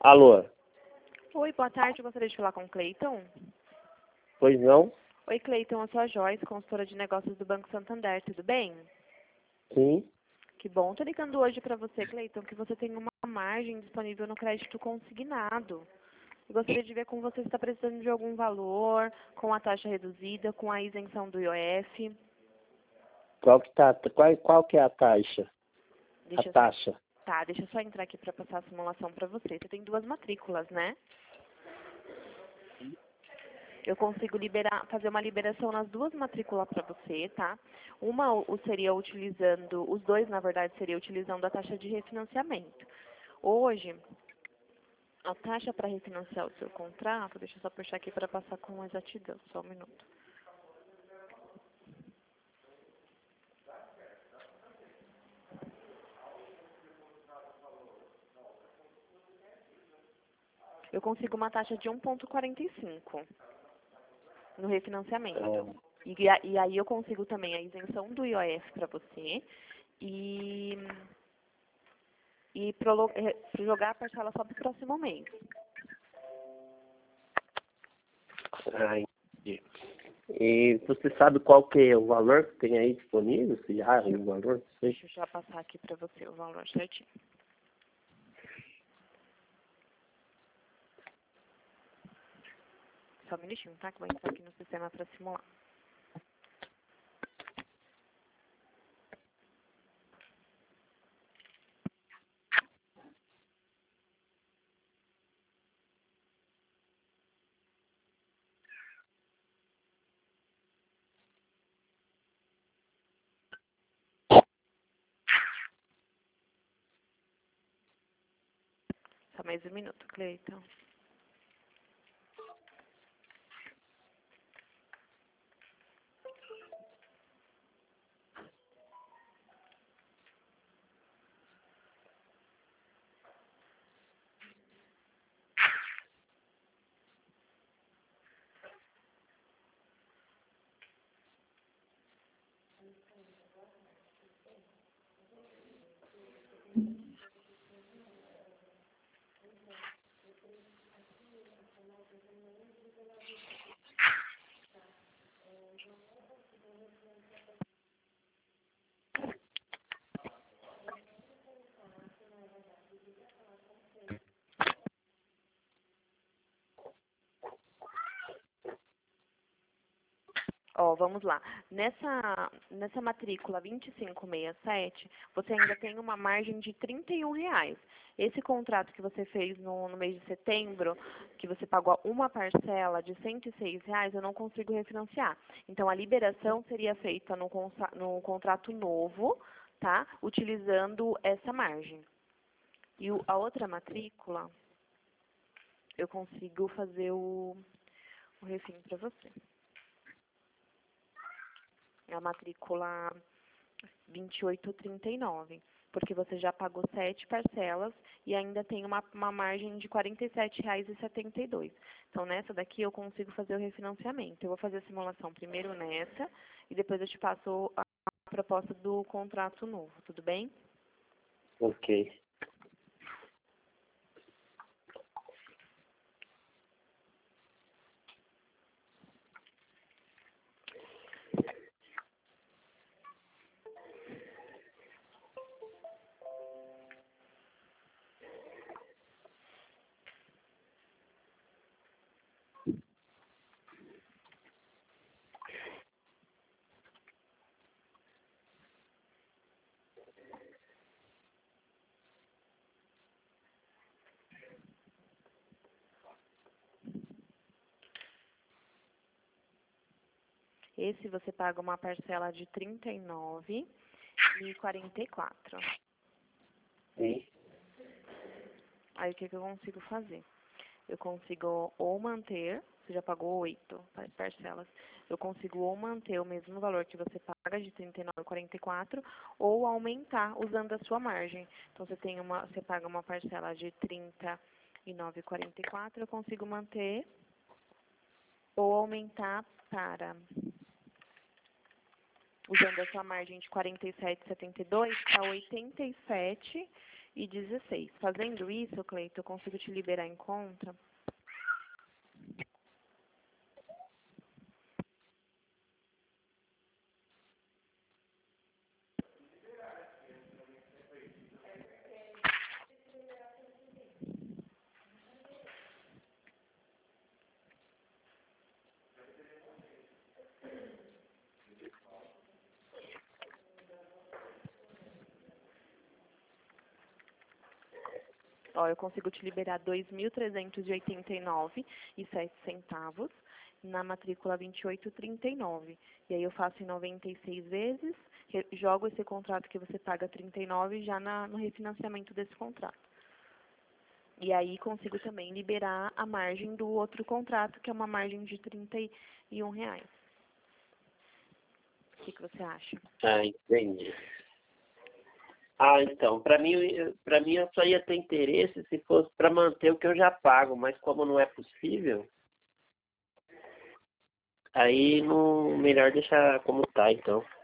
Alô? Oi, boa tarde. Eu gostaria de falar com o Cleiton. Pois não? Oi, Cleiton. Eu sou a Joyce, consultora de negócios do Banco Santander. Tudo bem? Sim. Que bom. Estou ligando hoje para você, Cleiton, que você tem uma margem disponível no crédito consignado. Eu gostaria de ver com você se está precisando de algum valor, com a taxa reduzida, com a isenção do IOF. Qual que é a taxa? Deixa A taxa. Tá, deixa eu só entrar aqui para passar a simulação para você. Você tem 2 matrículas, né? Eu consigo fazer uma liberação nas 2 matrículas para você, tá? Seria utilizando, os 2, na verdade, seria utilizando a taxa de refinanciamento. Hoje, a taxa para refinanciar o seu contrato, deixa eu só puxar aqui para passar com exatidão, só um minuto. Eu consigo uma taxa de 1,45 no refinanciamento. E aí eu consigo também a isenção do IOF para você e jogar a parcela só para o próximo mês. Entendi. E você sabe qual que é o valor que tem aí disponível? Se há o valor? Deixa eu já passar aqui para você o valor certinho. Só um minutinho, tá? Que eu vou entrar aqui no sistema para simular. Só mais um minuto, Cleiton. Ó, vamos lá. Nessa matrícula 2567, você ainda tem uma margem de R$ 31. Esse contrato que você fez no mês de setembro, que você pagou uma parcela de R$ 106, eu não consigo refinanciar. Então, a liberação seria feita no contrato novo, tá? Utilizando essa margem. E a outra matrícula, eu consigo fazer o refim para você. É a matrícula 2839, porque você já pagou 7 parcelas e ainda tem uma margem de R$ 47,72. Então, nessa daqui eu consigo fazer o refinanciamento. Eu vou fazer a simulação primeiro nessa e depois eu te passo a proposta do contrato novo, tudo bem? Ok. Esse você paga uma parcela de R$ 39,44. Sim. Aí, o que eu consigo fazer? Eu consigo ou manter, você já pagou 8 parcelas, eu consigo ou manter o mesmo valor que você paga, de R$ 39,44, ou aumentar usando a sua margem. Então, você paga uma parcela de R$ 39,44, eu consigo manter ou aumentar para, usando a sua margem de R$ 47,72 para R$ 87,72. 2.322,16. Fazendo isso, Cleito, eu consigo te liberar em conta. Ó, eu consigo te liberar R$ 2.389,07 na matrícula 2839. E aí eu faço em 96 vezes, jogo esse contrato que você paga 39 já no refinanciamento desse contrato. E aí consigo também liberar a margem do outro contrato, que é uma margem de R$ 31. O que você acha? Ah, entendi. Então, para mim eu só ia ter interesse se fosse para manter o que eu já pago, mas como não é possível, aí não, melhor deixar como tá, então.